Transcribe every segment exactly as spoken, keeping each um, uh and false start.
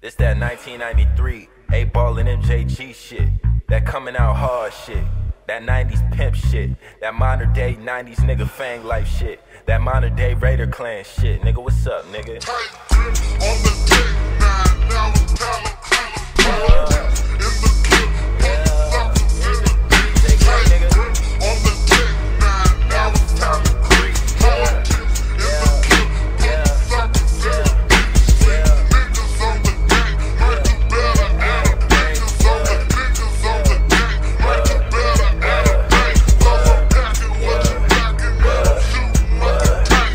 This that nineteen ninety-three eight ball and M J G shit. That coming out hard shit. That nineties pimp shit. That modern day nineties nigga fang life shit. That modern day Raider Clan shit. Nigga, what's up, nigga? Tight grip on the dick, nine, now it's time to clean the blood. In the clip, on the suckers in the beat. Tight grip on the dick, nine, now it's time to clean the blood. In the clip, on the suckers in the beat. Niggas on the gang, heard you better add a niggas on the niggas on the gang, heard you better add a bang. Cause I'm packing what you packing, man, I'm shooting like a tank.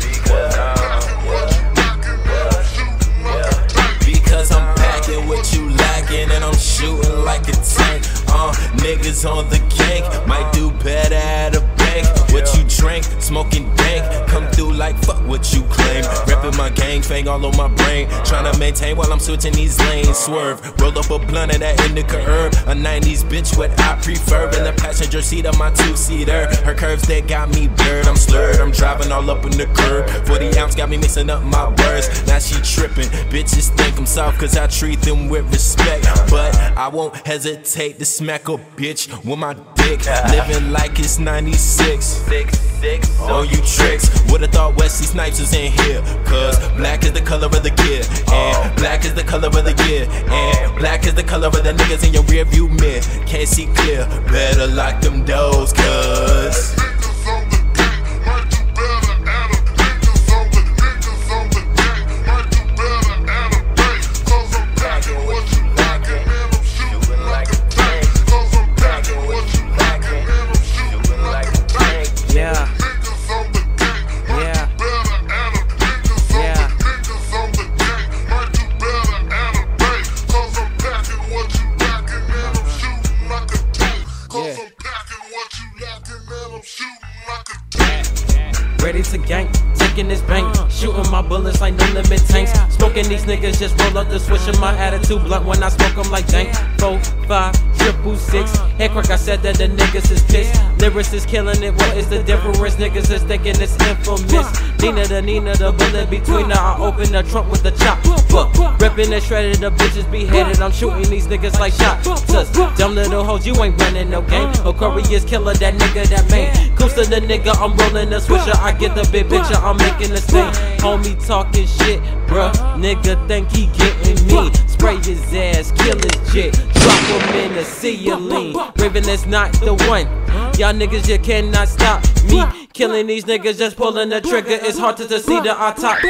Because I'm packing what you lacking and I'm shooting like a tank. Uh, niggas on the gang might do better at a bank. What you drink, smoking dank, come through like fuck what you claim. Reppin' my gang, fang all on my brain, tryna maintain while I'm switching these lanes. Swerve, roll up a blunt of that indica herb. A nineties bitch, what I prefer. In the passenger seat of my two-seater. Her curves, they got me blurred. I'm slurred, I'm driving all up in the curb. forty ounce got me mixing up my words. Now she trippin', bitches think I'm soft cause I treat them with respect. But I won't hesitate to smack a bitch with my dick. Living like it's ninety-six. Six, six, On you tricks, would've thought Wesley Snipes was in here. Cause black is the color of the gear, and black is the color of the gear, and black is the color of the niggas in your rear view mirror. Can't see clear, better lock them doors, cuz Niggas on the gang, heard you better add a niggas on the niggas on the gang, heard you better add a bang. Cause I'm packing what you lacking, man, I'm shooting like a tank. Cause I'm packing what you lacking, man, I'm shooting like a tank. Yeah, Niggas on the gang, heard Yeah. you better add a niggas on Yeah. the niggas on the gang, heard you better add a bang. Cause I'm packing what you lacking, man, I'm shooting like a tank. Cause Yeah. I'm packing what you lacking, man, I'm shooting like a tank. ready to gang, taking this bank, shooting my bullets like no limit tanks. Smoking these niggas, just roll up the switch of my attitude blunt when I smoke them like dank. Four, five, triple six. Head crack, I said that the niggas is pissed. Lyrics is killing it, what is the difference? Niggas is thinking it's infamous. Nina the Nina, the bullet between her. I open the trunk with the chop. Ripping and shredded, the bitches beheaded. I'm shooting these niggas like shots. Dumb little hoes, you ain't running no game. Aquarius killer, that nigga, that man. Coast to the nigga, I'm rolling the switcher. I get the big picture, I'm making a stain. Homie talking shit, bruh. Nigga think he getting me. Spray his ass, kill his chick. Drop him in the ceiling. Raven is not the one. Y'all niggas, you cannot stop me. Killing these niggas, just pulling the trigger. It's hard to see the autopsy.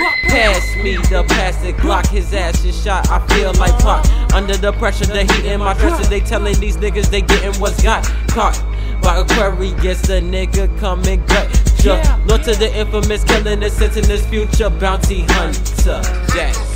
Pass me the plastic Glock. His ass is shot. I feel like Pac. Under the pressure, the heat in my dresses. They telling these niggas they getting what's got caught. By Aquarius, the nigga coming gut. Lord to the infamous killing the sense in this future bounty hunter. Jack.